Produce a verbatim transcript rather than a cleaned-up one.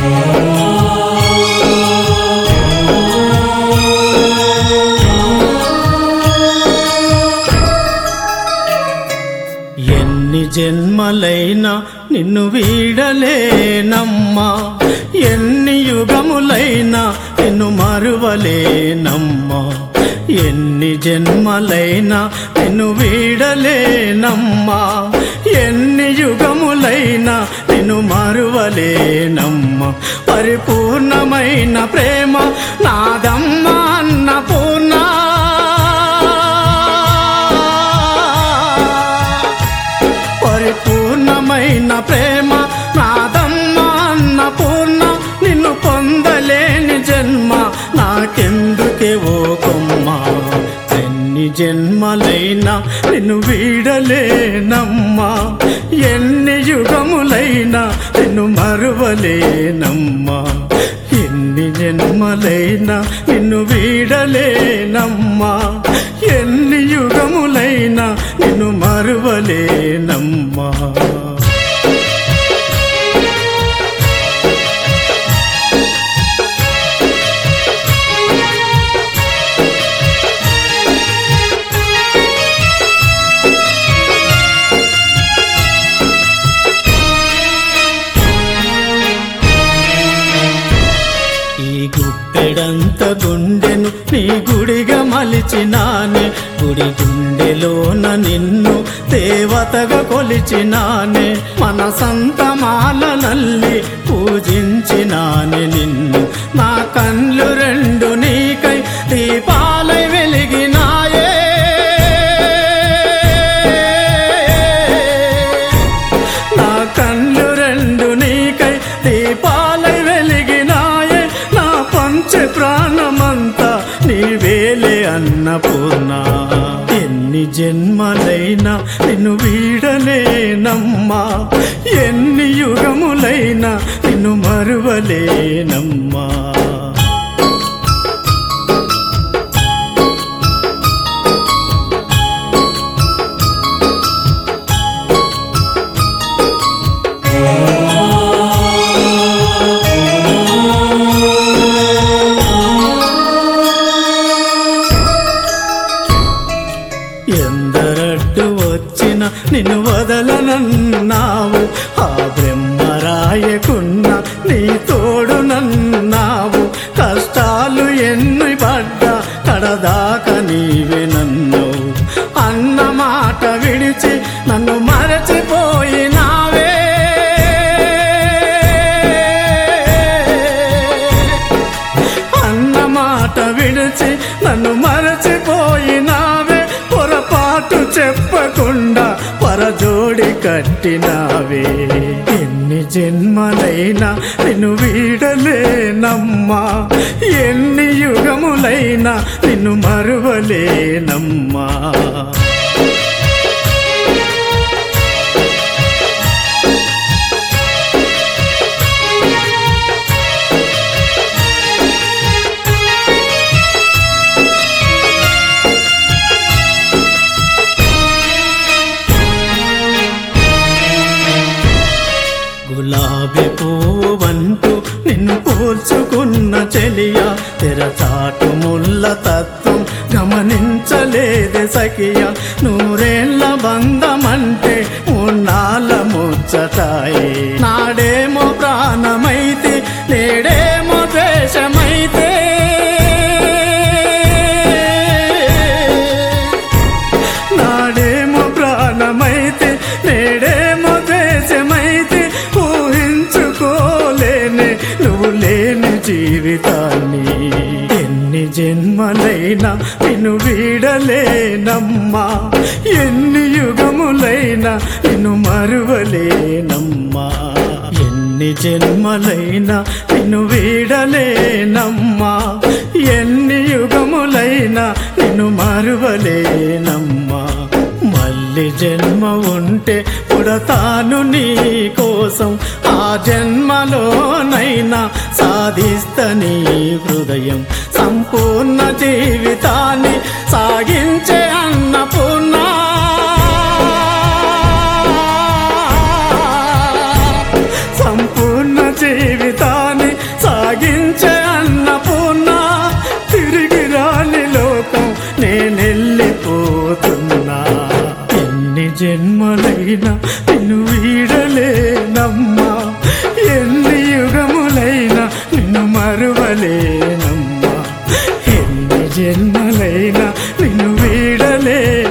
ఎన్ని జన్మలైనా నిన్ను వీడలేనమ్మా, ఎన్ని యుగములైనా నిన్ను మరువలేనమ్మా. ఎన్ని జన్మలైనా నిన్ను వీడలేనమ్మా, ఎన్ని యుగములైనా నిన్ను మరువలేనమ్మా. పరిపూర్ణమైన ప్రేమ నాదమ్మా అన్నపూర్ణ, పరిపూర్ణమైన ప్రేమ నాదమ్మా అన్నపూర్ణ. నిన్ను పొందలేని జన్మ నాకెందుకే ఓ కొమ్మ. ఎన్ని జన్మలైనా నిన్ను వీడలేనమ్మా, ఎన్ని యుగములైనా నిన్ను మరువలేనమ్మా. ఎన్ని జన్మలైనా నిన్ను వీడలేనమ్మా, ఎన్ని యుగములైనా నిన్ను మరువలేనమ్మా. గుప్పెడంత గుండెను నీ గుడిగా మలిచినానే, గుడి గుండెలోన నిన్ను దేవతగా కొలిచినానే. మనసంత మాలనల్లి పూజించినానే నిన్ను, నా కళ్ళు రెండు నీకై దీపాలై వెలిగినాయే. నా కళ్ళు రెండు నీకై దీపాలై వెలిగినాయే. పంచ ప్రాణమంతా నీవేలే అన్నపూర్ణ. ఎన్ని జన్మలైనా నిన్ను వీడలేనమ్మా, ఎన్ని యుగములైనా నిన్ను మరువలేనమ్మా. ఎందరడ్డు వచ్చిన నిన్ను వదలనన్నావు, ఆ బ్రహ్మరాయకున్న నీ తోడునన్నావు. కష్టాలు ఎన్ని పడ్డా కడదాకా నీవే నన్ను అన్న మాట విడిచి నన్ను మరచిపోయినావే. అన్న మాట విడిచి నన్ను మరచిపోయినావే. పొరపాటు చెప్పకుండా పరజోడి కట్టినావే. ఎన్ని జన్మలైనా నిన్ను వీడలేనమ్మా, ఎన్ని యుగములైనా నిన్ను మరువలేనమ్మా. గులాబీ పువ్వంటూ నిన్ను పోల్చుకున్న చెలియా, తెరచాటు ముల్ల తత్వం గమనించలేదే సఖియా. నూరేళ్ల బంధమంటే ఉన్నాళ్ళ ముచ్చటాయే. నాడేమో ప్రాణమైతే నేడేమో ద్వేషమైతే. నాడేమో ప్రాణమైతే నేడేమో ద్వేషమైతే. ఊహించుకోలేనే నువ్వు లేని జీవితాన్ని. ఎన్ని జన్మలైనా నిన్ను వీడలేనమ్మా, ఎన్ని యుగములైనా నిన్ను మరువలేనమ్మా. ఎన్ని జన్మలైనా నిన్ను వీడలేనమ్మా, ఎన్ని యుగములైనా నిన్ను మరువలేనమ్మా. మళ్ళీ జన్మ ఉంటే పుడతాను నీ కోసం, ఆ జన్మలోనైనా సాధిస్తని హృదయం. సంపూర్ణ జీవితాన్ని సాగించే అన్నపూర్ణ. సంపూర్ణ జీవితాన్ని ఎన్ని జన్మలైనా నిన్ను వీడలేనమ్మా, ఎన్ని యుగములైనా నిన్ను మరువలేనమ్మా, ఎన్ని జన్మలైనా నిన్ను వీడలే